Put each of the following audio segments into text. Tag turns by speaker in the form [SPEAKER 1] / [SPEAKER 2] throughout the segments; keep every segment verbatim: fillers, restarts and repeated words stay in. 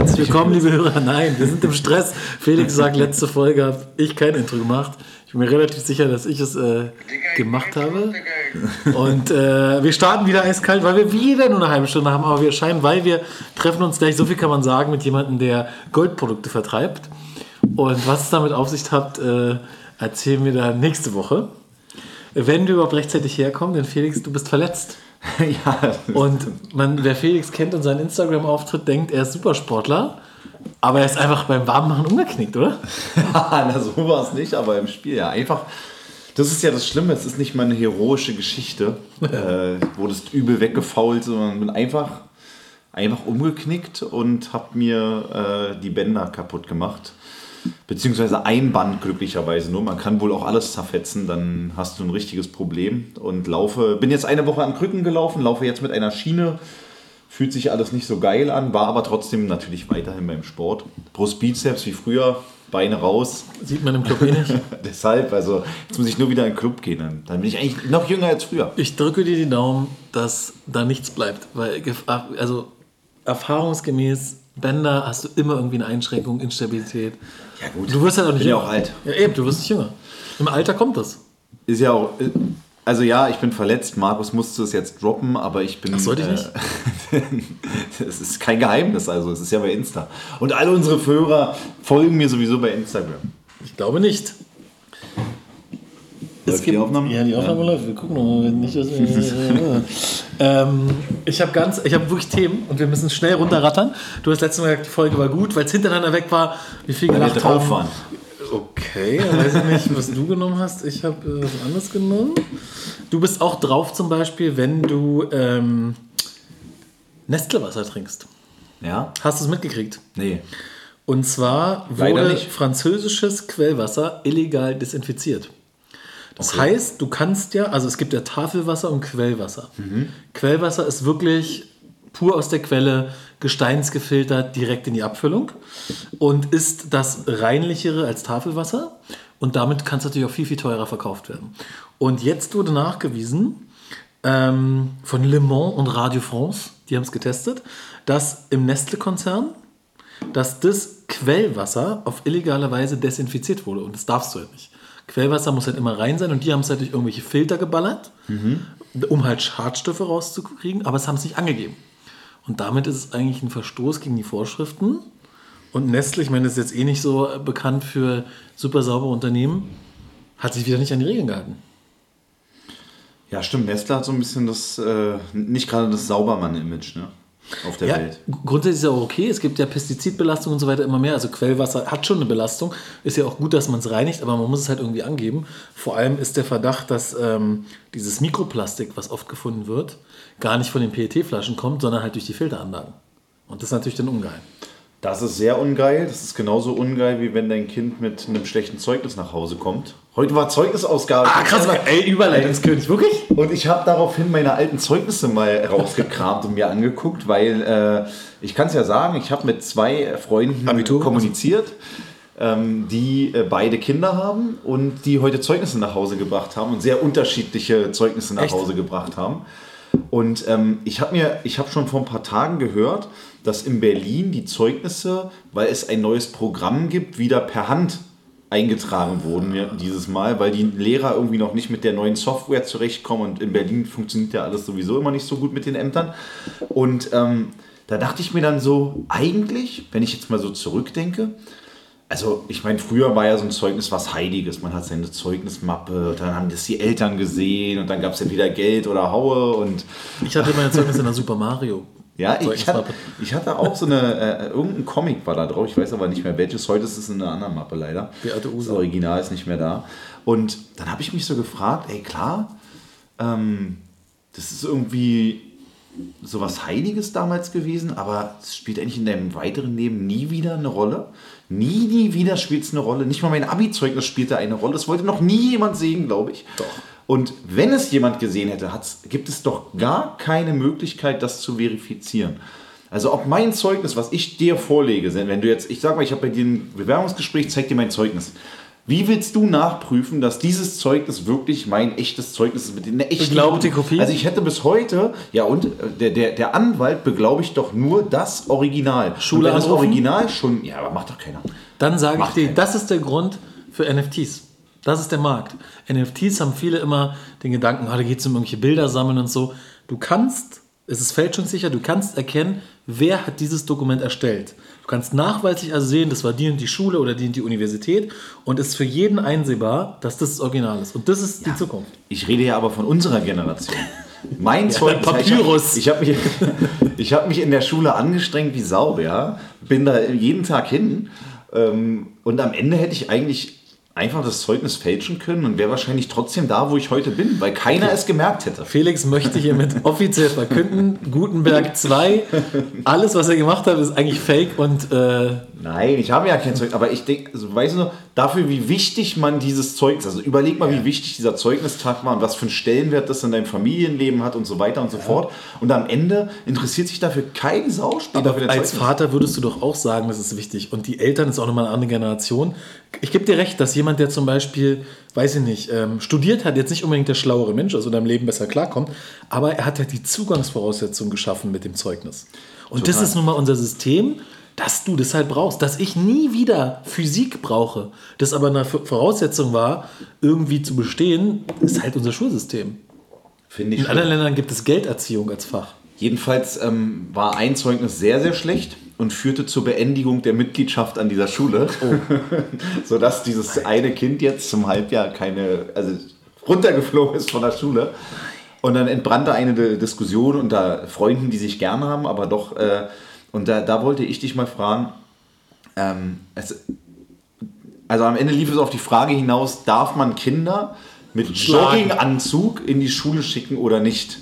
[SPEAKER 1] Herzlich willkommen, liebe Hörer. Nein, wir sind im Stress. Felix sagt, letzte Folge habe ich kein Intro gemacht. Ich bin mir relativ sicher, dass ich es äh, gemacht habe. Und äh, wir starten wieder eiskalt, weil wir wieder nur eine halbe Stunde haben. Aber wir erscheinen, weil wir treffen uns gleich, so viel kann man sagen, mit jemandem, der Goldprodukte vertreibt. Und was es damit auf sich hat, äh, erzählen wir dann nächste Woche. Wenn wir überhaupt rechtzeitig herkommen, denn Felix, du bist verletzt. Ja. Und man, wer Felix kennt und seinen Instagram-Auftritt, denkt, er ist Supersportler. Aber er ist einfach beim Warmmachen umgeknickt, oder?
[SPEAKER 2] Ja, na, so war es nicht, aber im Spiel ja. Einfach, das ist ja das Schlimme, es ist nicht mal eine heroische Geschichte, äh, wo das übel weggefault, sondern bin einfach, einfach umgeknickt und habe mir äh, die Bänder kaputt gemacht. Beziehungsweise ein Band glücklicherweise nur. Man kann wohl auch alles zerfetzen, dann hast du ein richtiges Problem. Und laufe, bin jetzt eine Woche an Krücken gelaufen, laufe jetzt mit einer Schiene. Fühlt sich alles nicht so geil an, war aber trotzdem natürlich weiterhin beim Sport. Brust, Bizeps wie früher, Beine raus.
[SPEAKER 1] Sieht man im Club eh nicht.
[SPEAKER 2] Deshalb, also jetzt muss ich nur wieder in den Club gehen. Dann, dann bin ich eigentlich noch jünger als früher.
[SPEAKER 1] Ich drücke dir die Daumen, dass da nichts bleibt. Weil, also erfahrungsgemäß, Bänder hast du immer irgendwie eine Einschränkung, Instabilität.
[SPEAKER 2] Ja gut,
[SPEAKER 1] du wirst halt auch nicht
[SPEAKER 2] bin
[SPEAKER 1] jünger.
[SPEAKER 2] Ja auch alt.
[SPEAKER 1] Ja eben, du wirst nicht jünger. Im Alter kommt das.
[SPEAKER 2] Ist ja auch... Also ja, ich bin verletzt. Markus musste es jetzt droppen, aber ich bin...
[SPEAKER 1] Ach, sollte ich nicht?
[SPEAKER 2] Es ist kein Geheimnis, also es ist ja bei Insta. Und alle unsere Hörer folgen mir sowieso bei Instagram.
[SPEAKER 1] Ich glaube nicht.
[SPEAKER 2] Läuft die Aufnahme?
[SPEAKER 1] Ja, die Aufnahme ja. läuft. Wir gucken noch mal. Nicht, ähm, ich habe ganz, ich habe wirklich Themen und wir müssen schnell runterrattern. Du hast letztes Mal gesagt, die Folge war gut, weil es hintereinander weg war. Wie viel gelacht wir drauf haben. Waren. Okay, dann weiß ich nicht, was du genommen hast. Ich habe äh, was anderes genommen. Du bist auch drauf zum Beispiel, wenn du ähm, Nestlewasser trinkst.
[SPEAKER 2] Ja.
[SPEAKER 1] Hast du es mitgekriegt?
[SPEAKER 2] Nee.
[SPEAKER 1] Und zwar wurde französisches Quellwasser illegal desinfiziert. Das okay. heißt, du kannst ja, also es gibt ja Tafelwasser und Quellwasser. Mhm. Quellwasser ist wirklich pur aus der Quelle, gesteinsgefiltert, direkt in die Abfüllung und ist das reinlichere als Tafelwasser und damit kann es natürlich auch viel, viel teurer verkauft werden. Und jetzt wurde nachgewiesen ähm, von Le Mans und Radio France, die haben es getestet, dass im Nestle-Konzern, dass das Quellwasser auf illegale Weise desinfiziert wurde und das darfst du ja nicht. Quellwasser muss halt immer rein sein und die haben es halt durch irgendwelche Filter geballert, mhm. um halt Schadstoffe rauszukriegen, aber es haben es nicht angegeben. Und damit ist es eigentlich ein Verstoß gegen die Vorschriften. Und Nestle, ich meine, das ist jetzt eh nicht so bekannt für super saubere Unternehmen, hat sich wieder nicht an die Regeln gehalten.
[SPEAKER 2] Ja, stimmt. Nestle hat so ein bisschen das, äh, nicht gerade das Saubermann-Image, ne? Auf der
[SPEAKER 1] ja,
[SPEAKER 2] Welt.
[SPEAKER 1] Grundsätzlich ist ja auch okay. Es gibt ja Pestizidbelastung und so weiter immer mehr. Also Quellwasser hat schon eine Belastung. Ist ja auch gut, dass man es reinigt, aber man muss es halt irgendwie angeben. Vor allem ist der Verdacht, dass ähm, dieses Mikroplastik, was oft gefunden wird, gar nicht von den P E T-Flaschen kommt, sondern halt durch die Filteranlagen. Und das ist natürlich dann ungeil. Das
[SPEAKER 2] ist sehr ungeil. Das ist genauso ungeil, wie wenn dein Kind mit einem schlechten Zeugnis nach Hause kommt. Heute war Zeugnisausgabe.
[SPEAKER 1] Ah, krass. Ey, Überleitungskönig, wirklich?
[SPEAKER 2] Und ich habe daraufhin meine alten Zeugnisse mal rausgekramt und mir angeguckt, weil äh, ich kann es ja sagen, ich habe mit zwei Freunden Abitur kommuniziert, ähm, die äh, beide Kinder haben und die heute Zeugnisse nach Hause gebracht haben und sehr unterschiedliche Zeugnisse nach Echt? Hause gebracht haben. Und ähm, ich habe mir, ich habe schon vor ein paar Tagen gehört, dass in Berlin die Zeugnisse, weil es ein neues Programm gibt, wieder per Hand eingetragen wurden dieses Mal, weil die Lehrer irgendwie noch nicht mit der neuen Software zurechtkommen und in Berlin funktioniert ja alles sowieso immer nicht so gut mit den Ämtern. Und ähm, da dachte ich mir dann so, eigentlich, wenn ich jetzt mal so zurückdenke, also ich meine, früher war ja so ein Zeugnis was Heiliges. Man hat seine Zeugnismappe, dann haben das die Eltern gesehen und dann gab es entweder Geld oder Haue. Und
[SPEAKER 1] ich hatte meine Zeugnisse in der Super Mario.
[SPEAKER 2] Ja, ich hatte, ich hatte auch so eine, äh, irgendein Comic war da drauf, ich weiß aber nicht mehr welches, heute ist es in einer anderen Mappe leider.
[SPEAKER 1] Die alte Uso.
[SPEAKER 2] Das Original ist nicht mehr da. Und dann habe ich mich so gefragt, ey klar, ähm, das ist irgendwie sowas Heiliges damals gewesen, aber es spielt eigentlich in deinem weiteren Leben nie wieder eine Rolle. Nie, nie wieder spielt es eine Rolle. Nicht mal mein Abi-Zeugnis spielte eine Rolle. Das wollte noch nie jemand sehen, glaube ich.
[SPEAKER 1] Doch.
[SPEAKER 2] Und wenn es jemand gesehen hätte, gibt es doch gar keine Möglichkeit, das zu verifizieren. Also ob mein Zeugnis, was ich dir vorlege, wenn du jetzt, ich sag mal, ich habe bei dir ein Bewerbungsgespräch, zeig dir mein Zeugnis. Wie willst du nachprüfen, dass dieses Zeugnis wirklich mein echtes Zeugnis ist? Mit einer echten
[SPEAKER 1] Beglaubigte Kopie?
[SPEAKER 2] Also ich hätte bis heute, ja und, der, der, der Anwalt beglaubigt doch nur das Original.
[SPEAKER 1] Schule
[SPEAKER 2] und wenn das
[SPEAKER 1] anrufen?
[SPEAKER 2] Original schon, ja, aber macht doch keiner.
[SPEAKER 1] Dann sage ich
[SPEAKER 2] Macht
[SPEAKER 1] dir,
[SPEAKER 2] keiner.
[SPEAKER 1] das ist der Grund für N F Ts. Das ist der Markt. N F Ts haben viele immer den Gedanken, ah, da geht es um irgendwelche Bilder sammeln und so. Du kannst, es ist fälschungssicher, du kannst erkennen, wer hat dieses Dokument erstellt. Du kannst nachweislich also sehen, das war die und die Schule oder die und die Universität und es ist für jeden einsehbar, dass das das Original ist. Und das ist ja die Zukunft.
[SPEAKER 2] Ich rede ja aber von unserer Generation. Mein
[SPEAKER 1] Ja,
[SPEAKER 2] Zeugnis,
[SPEAKER 1] Papyrus.
[SPEAKER 2] ich habe mich, ich hab mich in der Schule angestrengt wie Sau, ja. Bin da jeden Tag hin ähm, und am Ende hätte ich eigentlich einfach das Zeugnis fälschen können und wäre wahrscheinlich trotzdem da, wo ich heute bin, weil keiner okay. es gemerkt hätte.
[SPEAKER 1] Felix möchte hiermit offiziell verkünden, Gutenberg zwei, alles, was er gemacht hat, ist eigentlich fake und... Äh
[SPEAKER 2] Nein, ich habe ja kein Zeugnis, aber ich denke, also, weißt du, dafür, wie wichtig man dieses Zeugnis, also überleg mal, ja. wie wichtig dieser Zeugnistag war und was für einen Stellenwert das in deinem Familienleben hat und so weiter und so ja. fort. Und am Ende interessiert sich dafür kein Sau.
[SPEAKER 1] Aber als Vater würdest du doch auch sagen, das ist wichtig. Und die Eltern ist auch nochmal eine andere Generation. Ich gebe dir recht, dass jemand, der zum Beispiel, weiß ich nicht, ähm, studiert hat, jetzt nicht unbedingt der schlauere Mensch, also in deinem Leben besser klarkommt, aber er hat ja die Zugangsvoraussetzungen geschaffen mit dem Zeugnis. Und Total. Das ist nun mal unser System, dass du das halt brauchst, dass ich nie wieder Physik brauche, das aber eine Voraussetzung war, irgendwie zu bestehen, ist halt unser Schulsystem.
[SPEAKER 2] Finde ich
[SPEAKER 1] In
[SPEAKER 2] schön.
[SPEAKER 1] anderen Ländern gibt es Gelderziehung als Fach.
[SPEAKER 2] Jedenfalls ähm, war ein Zeugnis sehr, sehr schlecht und führte zur Beendigung der Mitgliedschaft an dieser Schule, oh. sodass dieses eine Kind jetzt zum Halbjahr keine, also runtergeflogen ist von der Schule. Und dann entbrannte eine Diskussion unter Freunden, die sich gern haben, aber doch... Äh, Und da, da wollte ich dich mal fragen, ähm, es, also am Ende lief es auf die Frage hinaus, darf man Kinder mit Jogginganzug in die Schule schicken oder nicht?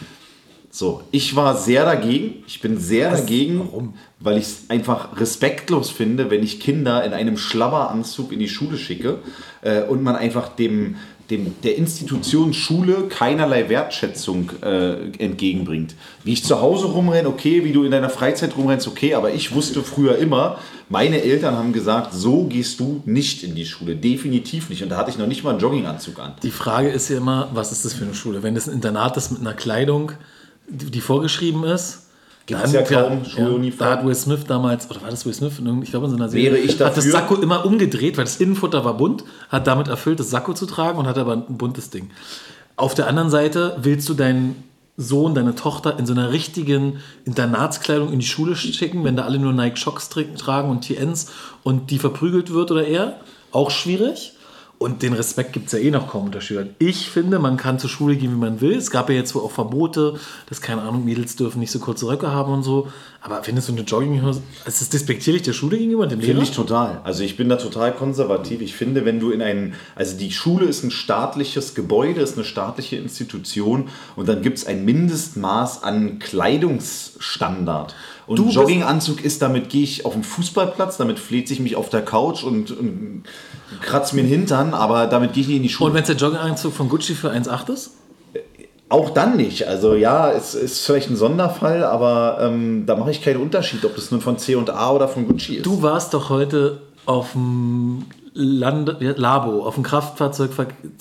[SPEAKER 2] So, ich war sehr dagegen, ich bin sehr Was? dagegen, Warum? Weil ich es einfach respektlos finde, wenn ich Kinder in einem Schlabberanzug in die Schule schicke äh, und man einfach dem... Dem, der Institution Schule keinerlei Wertschätzung äh, entgegenbringt. Wie ich zu Hause rumrenne, okay, wie du in deiner Freizeit rumrennst, okay, aber ich wusste früher immer, meine Eltern haben gesagt, so gehst du nicht in die Schule, definitiv nicht. Und da hatte ich noch nicht mal einen Jogginganzug an.
[SPEAKER 1] Die Frage ist ja immer, was ist das für eine Schule? Wenn das ein Internat ist mit einer Kleidung, die, die vorgeschrieben ist,
[SPEAKER 2] gibt es ja kaum
[SPEAKER 1] Schuluniform. Ja, da hat Will Smith damals, oder war das Will Smith? Ich glaube, in so einer
[SPEAKER 2] Serie, Wäre ich dafür?
[SPEAKER 1] Hat das Sakko immer umgedreht, weil das Innenfutter war bunt, hat damit erfüllt, das Sakko zu tragen und hat aber ein buntes Ding. Auf der anderen Seite willst du deinen Sohn, deine Tochter in so einer richtigen Internatskleidung in die Schule schicken, wenn da alle nur Nike Shocks tragen und T Ns und die verprügelt wird oder er? Auch schwierig. Und den Respekt gibt es ja eh noch kaum unter Schülern. Ich finde, man kann zur Schule gehen, wie man will. Es gab ja jetzt wohl auch Verbote, dass, keine Ahnung, Mädels dürfen nicht so kurze Röcke haben und so. Aber findest du eine Jogginghose, ist das despektierlich der Schule gegenüber dem Lehrer?
[SPEAKER 2] Finde ich total. Also ich bin da total konservativ. Ich finde, wenn du in einen, also die Schule ist ein staatliches Gebäude, ist eine staatliche Institution und dann gibt es ein Mindestmaß an Kleidungsstandard. Und du Jogginganzug ist, damit gehe ich auf den Fußballplatz, damit fläze ich mich auf der Couch und, und kratze mir den Hintern, aber damit gehe ich nicht in die Schule.
[SPEAKER 1] Und wenn es der Jogginganzug von Gucci für eins Komma acht ist?
[SPEAKER 2] Auch dann nicht. Also ja, es ist vielleicht ein Sonderfall, aber ähm, da mache ich keinen Unterschied, ob das nun von C und A oder von Gucci ist.
[SPEAKER 1] Du warst doch heute auf dem Lande, Labo, auf dem Kraftfahrzeug,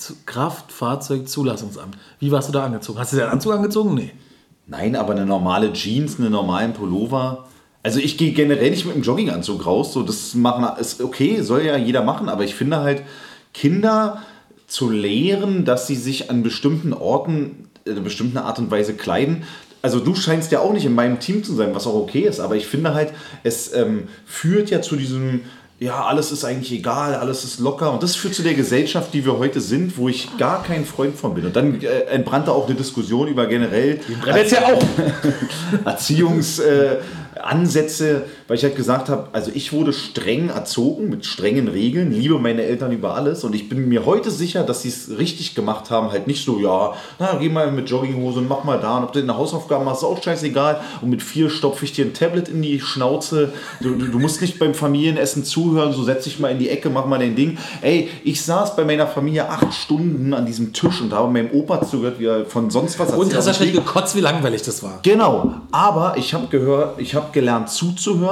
[SPEAKER 1] Kraftfahrzeugzulassungsamt. Wie warst du da angezogen? Hast du dir einen Anzug angezogen? Nee.
[SPEAKER 2] Nein, aber eine normale Jeans, einen normalen Pullover. Also ich gehe generell nicht mit einem Jogginganzug raus. So, das machen ist okay, soll ja jeder machen, aber ich finde halt, Kinder zu lehren, dass sie sich an bestimmten Orten in einer bestimmten Art und Weise kleiden. Also du scheinst ja auch nicht in meinem Team zu sein, was auch okay ist, aber ich finde halt, es ähm, führt ja zu diesem, ja, alles ist eigentlich egal, alles ist locker und das führt zu der Gesellschaft, die wir heute sind, wo ich gar kein Freund von bin. Und dann äh, entbrannte auch eine Diskussion über generell
[SPEAKER 1] Erzie- ja auch.
[SPEAKER 2] Erziehungsansätze, äh, weil ich halt gesagt habe, also ich wurde streng erzogen mit strengen Regeln, liebe meine Eltern über alles und ich bin mir heute sicher, dass sie es richtig gemacht haben, halt nicht so, ja, na, geh mal mit Jogginghose und mach mal da und ob du eine Hausaufgaben machst, ist auch scheißegal und mit vier stopfe ich dir ein Tablet in die Schnauze, du, du, du musst nicht beim Familienessen zuhören, so setz dich mal in die Ecke, mach mal dein Ding. Ey, ich saß bei meiner Familie acht Stunden an diesem Tisch und habe meinem Opa zugehört, wie er von sonst was erzählt.
[SPEAKER 1] Und hast wahrscheinlich gekotzt, wie langweilig das war.
[SPEAKER 2] Genau, aber ich habe gehört, ich habe gelernt zuzuhören,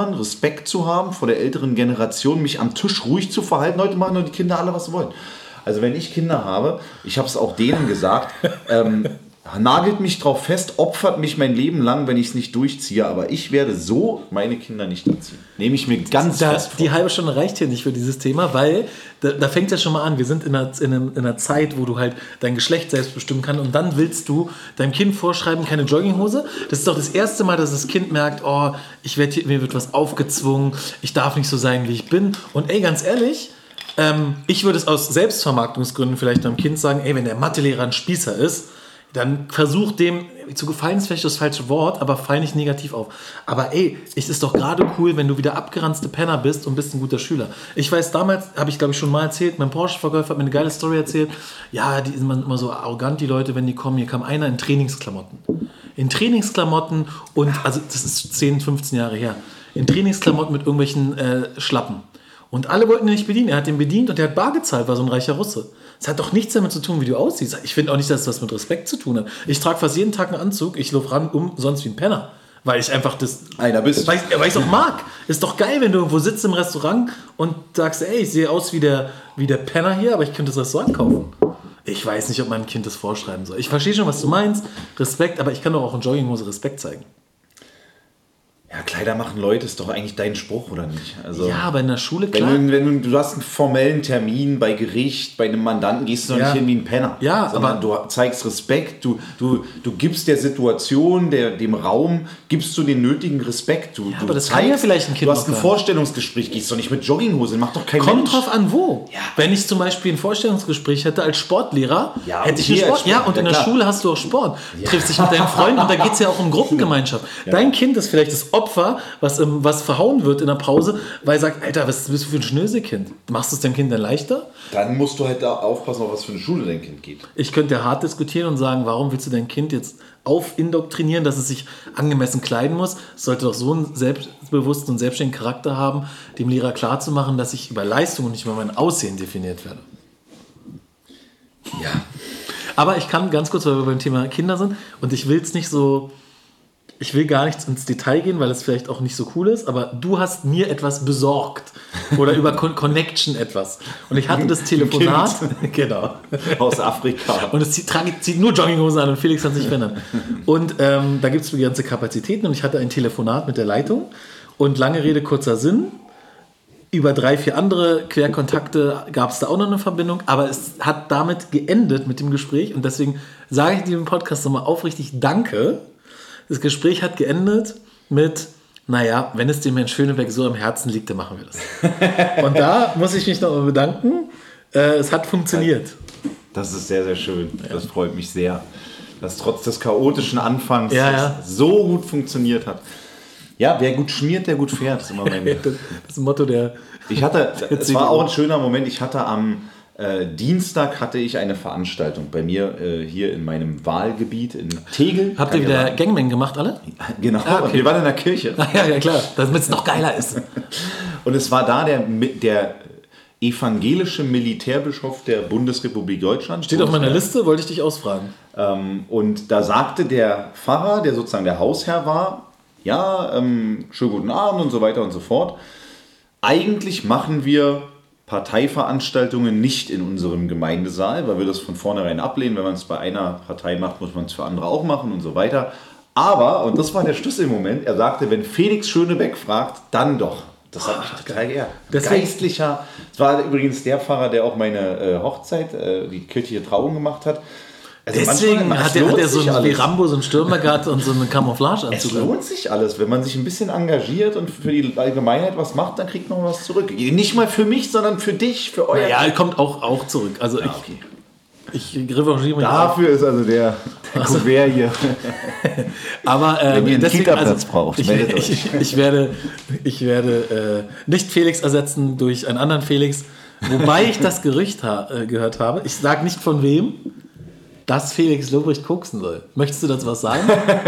[SPEAKER 2] Kindern Respekt zu haben, vor der älteren Generation, mich am Tisch ruhig zu verhalten. Heute machen nur die Kinder alle, was sie wollen. Also wenn ich Kinder habe, ich habe es auch denen gesagt, ähm, nagelt mich drauf fest, opfert mich mein Leben lang, wenn ich es nicht durchziehe. Aber ich werde so meine Kinder nicht erziehen. Nehme ich mir ganz
[SPEAKER 1] da,
[SPEAKER 2] fest vor.
[SPEAKER 1] Die halbe Stunde reicht hier nicht für dieses Thema, weil da, da fängt ja schon mal an. Wir sind in einer, in, einer, in einer Zeit, wo du halt dein Geschlecht selbst bestimmen kannst und dann willst du deinem Kind vorschreiben, keine Jogginghose. Das ist doch das erste Mal, dass das Kind merkt, oh, ich werd hier, mir wird was aufgezwungen, ich darf nicht so sein, wie ich bin. Und ey, ganz ehrlich, ähm, ich würde es aus Selbstvermarktungsgründen vielleicht deinem Kind sagen, ey, wenn der Mathelehrer ein Spießer ist, dann versuch dem zu gefallen, ist vielleicht das falsche Wort, aber fall nicht negativ auf. Aber ey, es ist doch gerade cool, wenn du wieder abgeranzte Penner bist und bist ein guter Schüler. Ich weiß, damals, habe ich glaube ich schon mal erzählt, mein Porsche-Verkäufer hat mir eine geile Story erzählt. Ja, die sind immer so arrogant, die Leute, wenn die kommen. Hier kam einer in Trainingsklamotten. In Trainingsklamotten und, also das ist zehn, fünfzehn Jahre her, in Trainingsklamotten mit irgendwelchen äh, Schlappen. Und alle wollten ihn nicht bedienen. Er hat ihn bedient und er hat bar gezahlt, war so ein reicher Russe. Es hat doch nichts damit zu tun, wie du aussiehst. Ich finde auch nicht, dass das mit Respekt zu tun hat. Ich trage fast jeden Tag einen Anzug, ich laufe ran um sonst wie ein Penner. Weil ich einfach das...
[SPEAKER 2] Einer bist.
[SPEAKER 1] Weil ich es auch mag. Ist doch geil, wenn du irgendwo sitzt im Restaurant und sagst, ey, ich sehe aus wie der, wie der Penner hier, aber ich könnte das Restaurant kaufen. Ich weiß nicht, ob mein Kind das vorschreiben soll. Ich verstehe schon, was du meinst. Respekt, aber ich kann doch auch in Jogginghose Respekt zeigen.
[SPEAKER 2] Ja, Kleider machen Leute ist doch eigentlich dein Spruch, oder nicht? Also,
[SPEAKER 1] ja, aber in der Schule, klar.
[SPEAKER 2] Wenn du, wenn du, du hast einen formellen Termin bei Gericht, bei einem Mandanten, gehst du doch
[SPEAKER 1] ja.
[SPEAKER 2] nicht hin wie ein Penner.
[SPEAKER 1] Ja,
[SPEAKER 2] sondern
[SPEAKER 1] aber
[SPEAKER 2] du zeigst Respekt, du, du, du gibst der Situation, der, dem Raum, gibst du den nötigen Respekt. Du,
[SPEAKER 1] ja,
[SPEAKER 2] du
[SPEAKER 1] aber das
[SPEAKER 2] zeigst,
[SPEAKER 1] kann ja vielleicht ein Kind
[SPEAKER 2] Du hast ein
[SPEAKER 1] noch
[SPEAKER 2] Vorstellungsgespräch, gehst doch nicht mit Jogginghose, macht doch kein
[SPEAKER 1] Kommt
[SPEAKER 2] Mensch.
[SPEAKER 1] drauf an, wo.
[SPEAKER 2] Ja.
[SPEAKER 1] Wenn ich zum Beispiel ein Vorstellungsgespräch hätte als Sportlehrer,
[SPEAKER 2] ja,
[SPEAKER 1] hätte ich
[SPEAKER 2] einen
[SPEAKER 1] Sport.
[SPEAKER 2] Sport.
[SPEAKER 1] Ja, und
[SPEAKER 2] ja,
[SPEAKER 1] in der
[SPEAKER 2] klar.
[SPEAKER 1] Schule hast du auch Sport. Ja. Triffst dich mit deinen Freunden und da geht es ja auch um Gruppengemeinschaft. Ja. Dein Kind ist vielleicht das Opfer, was, im, was verhauen wird in der Pause, weil er sagt, Alter, was bist du für ein Schnöselkind? Machst du es deinem Kind dann leichter?
[SPEAKER 2] Dann musst du halt da aufpassen, auf was für eine Schule dein Kind geht.
[SPEAKER 1] Ich könnte hart diskutieren und sagen, warum willst du dein Kind jetzt aufindoktrinieren, dass es sich angemessen kleiden muss? Es sollte doch so einen selbstbewussten und selbstständigen Charakter haben, dem Lehrer klarzumachen, dass ich über Leistung und nicht über mein Aussehen definiert werde.
[SPEAKER 2] Ja.
[SPEAKER 1] Aber ich kann ganz kurz, weil wir beim Thema Kinder sind und ich will es nicht so... Ich will gar nicht ins Detail gehen, weil es vielleicht auch nicht so cool ist, aber du hast mir etwas besorgt oder über Con- Connection etwas. Und ich hatte das Telefonat, genau,
[SPEAKER 2] aus Afrika.
[SPEAKER 1] Und es zieht, zieht nur Jogginghosen an und Felix hat sich verändert. Und ähm, da gibt es begrenzte Kapazitäten und ich hatte ein Telefonat mit der Leitung und lange Rede, kurzer Sinn. Über drei, vier andere Querkontakte gab es da auch noch eine Verbindung, aber es hat damit geendet mit dem Gespräch und deswegen sage ich dir im Podcast nochmal aufrichtig Danke. Das Gespräch hat geendet mit, naja, wenn es dem Herrn Schönebeck so am Herzen liegt, dann machen wir das. Und da muss ich mich nochmal bedanken. Äh, es hat funktioniert.
[SPEAKER 2] Das ist sehr, sehr schön. Ja. Das freut mich sehr, dass trotz des chaotischen Anfangs
[SPEAKER 1] ja, ja.
[SPEAKER 2] so gut funktioniert hat. Ja, wer gut schmiert, der gut fährt. Das ist immer mein
[SPEAKER 1] das ist das Motto der...
[SPEAKER 2] Ich hatte, es war auch ein schöner Moment, ich hatte am... Äh, Dienstag hatte ich eine Veranstaltung bei mir äh, hier in meinem Wahlgebiet in Tegel.
[SPEAKER 1] Habt ihr wieder Gangbang gemacht, alle?
[SPEAKER 2] Genau, ah, okay. Wir waren in der Kirche.
[SPEAKER 1] Ah, ja, ja, klar, damit es noch geiler ist.
[SPEAKER 2] Und es war da der, der evangelische Militärbischof der Bundesrepublik Deutschland.
[SPEAKER 1] Steht auf meiner Liste, wollte ich dich ausfragen.
[SPEAKER 2] Ähm, und da sagte der Pfarrer, der sozusagen der Hausherr war, ja, ähm, schönen guten Abend und so weiter und so fort. Eigentlich machen wir Parteiveranstaltungen nicht in unserem Gemeindesaal, weil wir das von vornherein ablehnen. Wenn man es bei einer Partei macht, muss man es für andere auch machen und so weiter. Aber, und das war der Schlüsselmoment, er sagte, wenn Felix Schönebeck fragt, dann doch. Das hat mich total geehrt. Geistlicher. Das war übrigens der Pfarrer, der auch meine äh, Hochzeit, äh, die kirchliche Trauung gemacht hat. Also
[SPEAKER 1] deswegen hat er, hat er so ein, wie Rambo so einen Stürmergart und so eine Camouflage-Anzug.
[SPEAKER 2] Es lohnt sich alles, wenn man sich ein bisschen engagiert und für die Allgemeinheit was macht, dann kriegt man was zurück. Nicht mal für mich, sondern für dich, für euer...
[SPEAKER 1] Ja, er kommt auch, auch zurück. Also
[SPEAKER 2] ah, okay.
[SPEAKER 1] ich, ich revanchiere mich.
[SPEAKER 2] Dafür ist also der, der also, Kuvert hier.
[SPEAKER 1] Aber äh,
[SPEAKER 2] wenn ihr einen
[SPEAKER 1] deswegen,
[SPEAKER 2] Kita-Platz
[SPEAKER 1] also,
[SPEAKER 2] braucht,
[SPEAKER 1] ich, ich, ich werde, ich werde äh, nicht Felix ersetzen durch einen anderen Felix, wobei ich das Gerücht ha- äh, gehört habe. Ich sage nicht von wem, dass Felix Lobrecht koksen soll. Möchtest du dazu was sagen?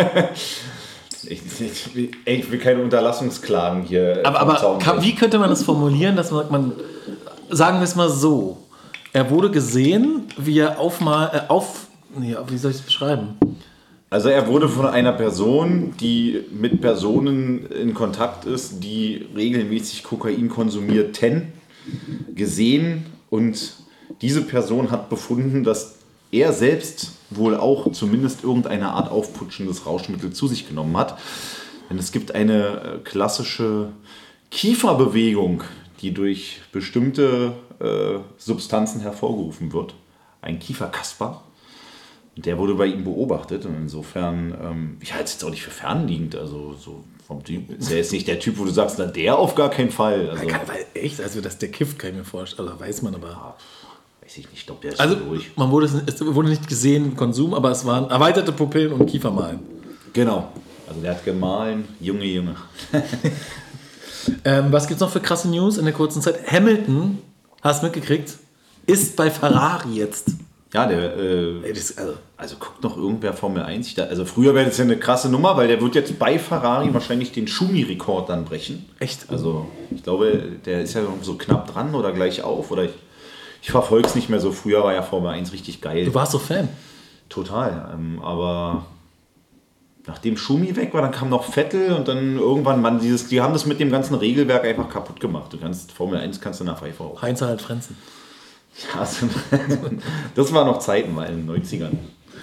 [SPEAKER 2] ich, ich, ich will keine Unterlassungsklagen hier.
[SPEAKER 1] Aber, aber kann, wie könnte man das formulieren, dass man, man, sagen wir es mal so, er wurde gesehen, wie er auf mal, äh, auf, nee, wie soll ich es beschreiben?
[SPEAKER 2] Also er wurde von einer Person, die mit Personen in Kontakt ist, die regelmäßig Kokain konsumierten, gesehen und diese Person hat befunden, dass er selbst wohl auch zumindest irgendeine Art aufputschendes Rauschmittel zu sich genommen hat. Denn es gibt eine klassische Kieferbewegung, die durch bestimmte äh, Substanzen hervorgerufen wird. Ein Kieferkasper. Der wurde bei ihm beobachtet und insofern, ähm, ich halte es jetzt auch nicht für fernliegend, also so vom Typ, ist er jetzt nicht der Typ, wo du sagst, na der auf gar keinen Fall. Also,
[SPEAKER 1] kann, weil echt, also dass der kifft, kann ich mir vorstellen, also weiß man aber.
[SPEAKER 2] Ja, weiß ich nicht, ich glaube, der ist
[SPEAKER 1] also,
[SPEAKER 2] durch.
[SPEAKER 1] Man wurde, es wurde nicht gesehen im Konsum, aber es waren erweiterte Pupillen und Kiefermalen.
[SPEAKER 2] Genau, also der hat gemahlen, Junge, Junge.
[SPEAKER 1] ähm, was gibt's noch für krasse News in der kurzen Zeit? Hamilton, hast du mitgekriegt, ist bei Ferrari jetzt.
[SPEAKER 2] Ja, der, äh,
[SPEAKER 1] Ey, das, also,
[SPEAKER 2] also guckt noch irgendwer Formel eins. Ich da, also früher wäre das ja eine krasse Nummer, weil der wird jetzt bei Ferrari wahrscheinlich den Schumi-Rekord dann brechen.
[SPEAKER 1] echt?
[SPEAKER 2] Also ich glaube, der ist ja so knapp dran oder gleich auf. Oder ich, ich verfolge es nicht mehr so. Früher war ja Formel eins richtig geil.
[SPEAKER 1] Du warst so Fan?
[SPEAKER 2] Total. Ähm, aber nachdem Schumi weg war, dann kam noch Vettel und dann irgendwann, man, dieses, die haben das mit dem ganzen Regelwerk einfach kaputt gemacht. Du kannst Formel eins kannst du nach Pfeife auch.
[SPEAKER 1] Heinz halt Frenzen.
[SPEAKER 2] Ja, also, das war noch Zeiten mal in den neunzigern.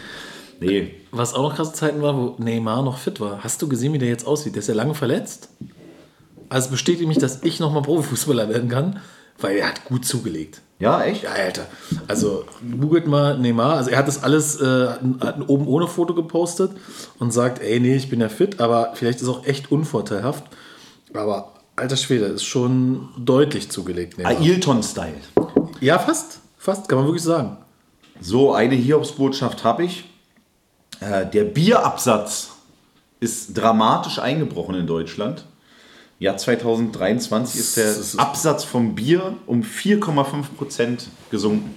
[SPEAKER 2] Nee.
[SPEAKER 1] Was auch noch krasse Zeiten war, wo Neymar noch fit war. Hast du gesehen, wie der jetzt aussieht? Der ist ja lange verletzt. Also bestätigt mich, dass ich nochmal Profifußballer werden kann, weil er hat gut zugelegt.
[SPEAKER 2] Ja, echt?
[SPEAKER 1] Ja, Alter. Also googelt mal Neymar. Also er hat das alles äh, hat oben ohne Foto gepostet und sagt, ey, nee, ich bin ja fit, aber vielleicht ist es auch echt unvorteilhaft. Aber alter Schwede, ist schon deutlich zugelegt. Neymar.
[SPEAKER 2] Ailton-Style.
[SPEAKER 1] Ja, fast. Fast, kann man wirklich sagen.
[SPEAKER 2] So, eine Hiobsbotschaft habe ich. Äh, der Bierabsatz ist dramatisch eingebrochen in Deutschland. Jahr zwanzig dreiundzwanzig ist der Absatz vom Bier um vier Komma fünf Prozent gesunken.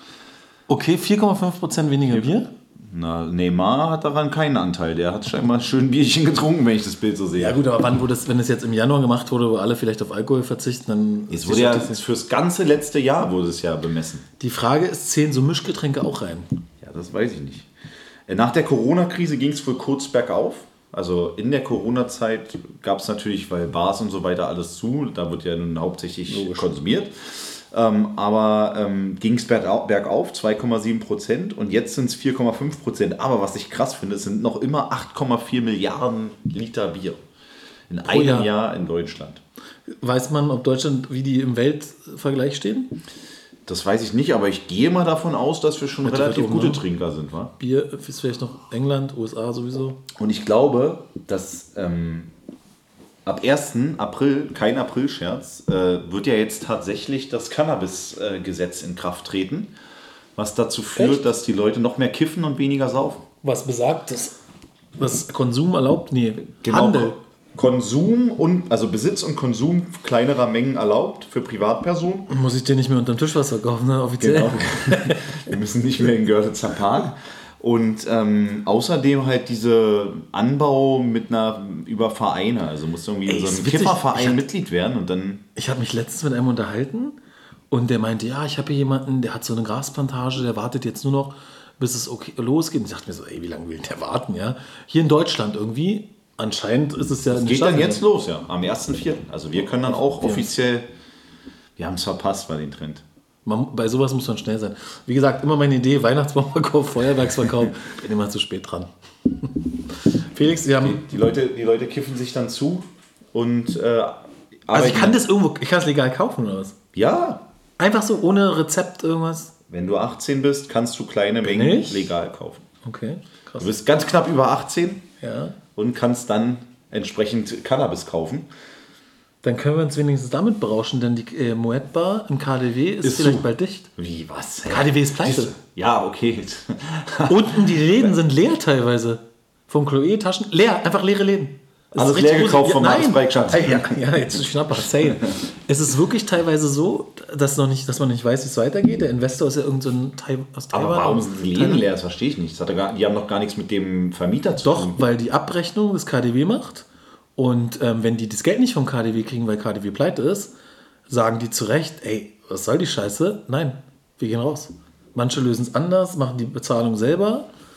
[SPEAKER 1] Okay, vier Komma fünf Prozent weniger Bier?
[SPEAKER 2] Na, Neymar hat daran keinen Anteil. Der hat scheinbar schön Bierchen getrunken, wenn ich das Bild so sehe.
[SPEAKER 1] Ja gut, aber wann wurde es, wenn es jetzt im Januar gemacht wurde, wo alle vielleicht auf Alkohol verzichten, dann...
[SPEAKER 2] Es wurde ja fürs ganze letzte Jahr wurde es ja bemessen.
[SPEAKER 1] Die Frage ist, zählen so Mischgetränke auch rein?
[SPEAKER 2] Ja, das weiß ich nicht. Nach der Corona-Krise ging es wohl kurz bergauf. Also in der Corona-Zeit gab es natürlich, weil Bars und so weiter alles zu, da wird ja nun hauptsächlich Logisch. konsumiert. Ähm, aber ähm, ging es bergauf, bergauf, zwei Komma sieben Prozent und jetzt sind es vier Komma fünf Prozent. Aber was ich krass finde, es sind noch immer acht Komma vier Milliarden Liter Bier in einem Jahr. Jahr in Deutschland.
[SPEAKER 1] Weiß man, ob Deutschland, wie die im Weltvergleich stehen?
[SPEAKER 2] Das weiß ich nicht, aber ich gehe mal davon aus, dass wir schon Mit relativ oben, gute ne? Trinker sind. Wa?
[SPEAKER 1] Bier ist vielleicht noch England, U S A sowieso.
[SPEAKER 2] Und ich glaube, dass ähm, ab ersten April, kein Aprilscherz, äh, wird ja jetzt tatsächlich das Cannabis-Gesetz in Kraft treten, was dazu führt, Echt? dass die Leute noch mehr kiffen und weniger saufen.
[SPEAKER 1] Was besagt das? Was Konsum erlaubt? Nee,
[SPEAKER 2] genau.
[SPEAKER 1] Handel.
[SPEAKER 2] Konsum und also Besitz und Konsum kleinerer Mengen erlaubt für Privatpersonen.
[SPEAKER 1] Muss ich dir nicht mehr unterm Tischwasser kaufen, ne? Offiziell.
[SPEAKER 2] Genau. Wir müssen nicht mehr in Görlitzer Park. Und ähm, außerdem halt diese Anbau mit einer über Vereine. Also musst du irgendwie Ey, in so einem Kifferverein Mitglied werden und dann.
[SPEAKER 1] Ich habe mich letztens mit einem unterhalten und der meinte, ja, ich habe hier jemanden, der hat so eine Grasplantage, der wartet jetzt nur noch, bis es okay losgeht. Und ich dachte mir so, ey, wie lange will der warten, ja? Hier in Deutschland irgendwie. Anscheinend ist es ja...
[SPEAKER 2] Es geht dann jetzt los, ja, am ersten vierten Also wir können dann auch offiziell... Wir haben es verpasst bei dem Trend.
[SPEAKER 1] Man, bei sowas muss man schnell sein. Wie gesagt, immer meine Idee, Weihnachtsbaumverkauf, Feuerwerksverkauf, bin immer zu spät dran. Felix, wir haben...
[SPEAKER 2] Die, die, Leute, die Leute kiffen sich dann zu und... Äh,
[SPEAKER 1] also ich kann das irgendwo... Ich kann es legal kaufen, oder was?
[SPEAKER 2] Ja.
[SPEAKER 1] Einfach so, ohne Rezept irgendwas?
[SPEAKER 2] Wenn du achtzehn bist, kannst du kleine Mengen legal kaufen.
[SPEAKER 1] Okay, krass.
[SPEAKER 2] Du bist ganz knapp über achtzehn.
[SPEAKER 1] Ja.
[SPEAKER 2] Und kannst dann entsprechend Cannabis kaufen.
[SPEAKER 1] Dann können wir uns wenigstens damit berauschen, denn die äh, Moet Bar im K D W ist, ist vielleicht so. bald dicht.
[SPEAKER 2] Wie, was?
[SPEAKER 1] K D W ist pleite.
[SPEAKER 2] Ja, okay.
[SPEAKER 1] Unten die Läden sind leer teilweise. Vom Chloé, Taschen, leer, einfach leere Läden.
[SPEAKER 2] Alles leer gekauft vom Marktpreisschatz.
[SPEAKER 1] Ja, ja, jetzt ist Schnapper, sale. Es ist wirklich teilweise so, dass, noch nicht, dass man nicht weiß, wie es weitergeht. Der Investor ist ja irgend so ein Teil aus Taiwan.
[SPEAKER 2] Aber warum sind die Läden leer? Das verstehe ich nicht. Das hat gar, die haben doch gar nichts mit dem Vermieter zu
[SPEAKER 1] doch,
[SPEAKER 2] tun.
[SPEAKER 1] Doch, weil die Abrechnung des K D W macht. Und ähm, wenn die das Geld nicht vom K D W kriegen, weil K D W pleite ist, sagen die zu Recht, ey, was soll die Scheiße? Nein, wir gehen raus. Manche lösen es anders, machen die Bezahlung selber.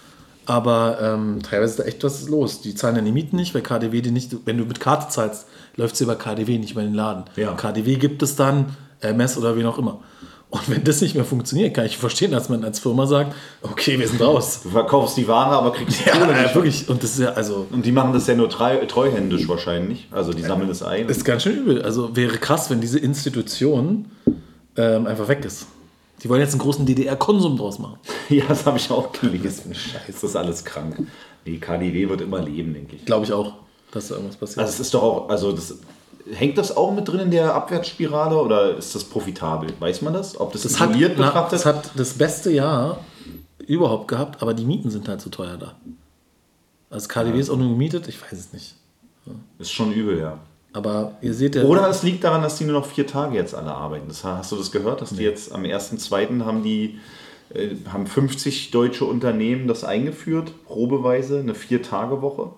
[SPEAKER 1] Aber ähm, teilweise ist da echt was los. Die zahlen dann die Mieten nicht, weil K D W die nicht, wenn du mit Karte zahlst, läuft es über K D W, nicht über den Laden.
[SPEAKER 2] Ja.
[SPEAKER 1] K D W gibt es dann, M S oder wie auch immer. Und wenn das nicht mehr funktioniert, kann ich verstehen, dass man als Firma sagt, okay, wir sind raus.
[SPEAKER 2] Du verkaufst die Ware, aber kriegst die
[SPEAKER 1] Ja,
[SPEAKER 2] Kohle
[SPEAKER 1] ja,
[SPEAKER 2] nicht.
[SPEAKER 1] wirklich. Und das ist ja, also.
[SPEAKER 2] Und die machen das ja nur treu, treuhändisch wahrscheinlich. Also die sammeln das ein.
[SPEAKER 1] Das ist ganz schön übel. Also wäre krass, wenn diese Institution ähm, einfach weg ist. Die wollen jetzt einen großen D D R-Konsum draus machen.
[SPEAKER 2] Ja, das habe ich auch gelesen. Scheiße, das ist alles krank. Die K D W wird immer leben, denke ich.
[SPEAKER 1] Glaube ich auch, dass da irgendwas passiert.
[SPEAKER 2] Also es ist doch auch, also das, hängt das auch mit drin in der Abwärtsspirale oder ist das profitabel? Weiß man das? Ob das,
[SPEAKER 1] das
[SPEAKER 2] isoliert
[SPEAKER 1] hat, na,
[SPEAKER 2] betrachtet?
[SPEAKER 1] das hat das beste Jahr überhaupt gehabt, aber die Mieten sind halt zu teuer da. Also K D W ja. ist auch nur gemietet, ich weiß es nicht. Ja.
[SPEAKER 2] Ist schon übel, ja.
[SPEAKER 1] Aber ihr seht ja...
[SPEAKER 2] Oder es liegt daran, dass die nur noch vier Tage jetzt alle arbeiten. Das, hast du das gehört, dass nee. die jetzt am ersten zweiten haben die äh, haben fünfzig deutsche Unternehmen das eingeführt, probeweise, eine Vier-Tage-Woche.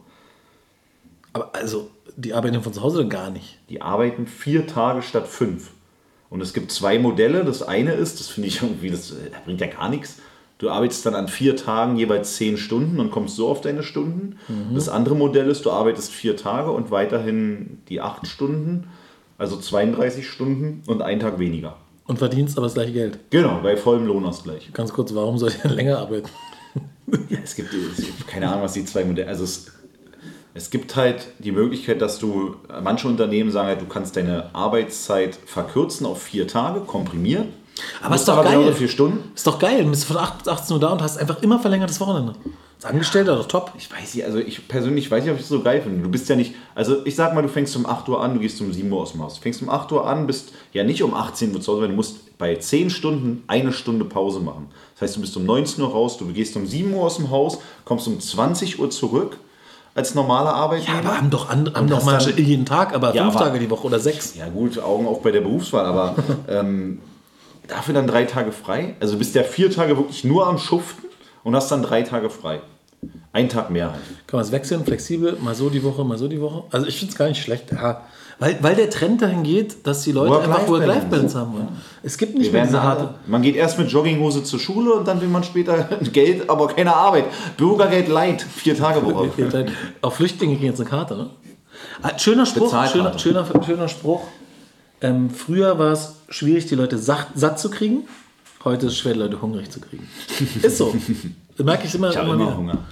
[SPEAKER 1] Aber also, die arbeiten von zu Hause oder gar nicht?
[SPEAKER 2] Die arbeiten vier Tage statt fünf. Und es gibt zwei Modelle. Das eine ist, das finde ich irgendwie, das, das bringt ja gar nichts. Du arbeitest dann an vier Tagen jeweils zehn Stunden und kommst so auf deine Stunden. Mhm. Das andere Modell ist, du arbeitest vier Tage und weiterhin die acht Stunden, also zweiunddreißig Stunden und einen Tag weniger.
[SPEAKER 1] Und verdienst aber das gleiche Geld.
[SPEAKER 2] Genau, bei vollem Lohnausgleich.
[SPEAKER 1] Ganz kurz, warum soll ich denn länger arbeiten?
[SPEAKER 2] Ja, es gibt, es gibt keine Ahnung, was die zwei Modelle, also es, es gibt halt die Möglichkeit, dass du, manche Unternehmen sagen halt, du kannst deine Arbeitszeit verkürzen auf vier Tage, komprimieren.
[SPEAKER 1] Aber ist doch geil.
[SPEAKER 2] Vier Stunden.
[SPEAKER 1] Ist doch geil. Du bist von acht bis achtzehn Uhr da und hast einfach immer verlängertes Wochenende. Als Angestellter doch top.
[SPEAKER 2] Ich weiß nicht, also ich persönlich weiß nicht, ob ich das so geil finde. Du bist ja nicht, also ich sag mal, du fängst um acht Uhr an, du gehst um sieben Uhr aus dem Haus. Du fängst um acht Uhr an, bist ja nicht um achtzehn Uhr zu Hause, weil du musst bei zehn Stunden eine Stunde Pause machen. Das heißt, du bist um neunzehn Uhr raus, du gehst um sieben Uhr aus dem Haus, kommst um zwanzig Uhr zurück als normaler Arbeitnehmer.
[SPEAKER 1] Ja, aber haben doch, an, haben doch manche dann, jeden Tag, aber ja, fünf aber, Tage die Woche oder sechs.
[SPEAKER 2] Ja gut, Augen auch bei der Berufswahl, aber ähm, dafür dann drei Tage frei. Also du bist ja vier Tage wirklich nur am Schuften und hast dann drei Tage frei. Ein Tag mehr halt.
[SPEAKER 1] Kann man es wechseln, flexibel, mal so die Woche, mal so die Woche. Also ich finde es gar nicht schlecht. Ja, weil, weil der Trend dahin geht, dass die Leute Work einfach Work-Life-Balance haben wollen. Es gibt nicht mehr diese harte...
[SPEAKER 2] Man geht erst mit Jogginghose zur Schule und dann will man später Geld, aber keine Arbeit. Bürgergeld light, vier Tage Woche.
[SPEAKER 1] Auf Flüchtlinge kriegen jetzt eine Karte, ne? Schöner Spruch, schöner, schöner, schöner Spruch. Ähm, früher war es schwierig, die Leute satt, satt zu kriegen. Heute ist es schwer, die Leute hungrig zu kriegen. Ist so. Das merke ich immer,
[SPEAKER 2] ich
[SPEAKER 1] immer
[SPEAKER 2] immer
[SPEAKER 1] wieder.
[SPEAKER 2] Hunger.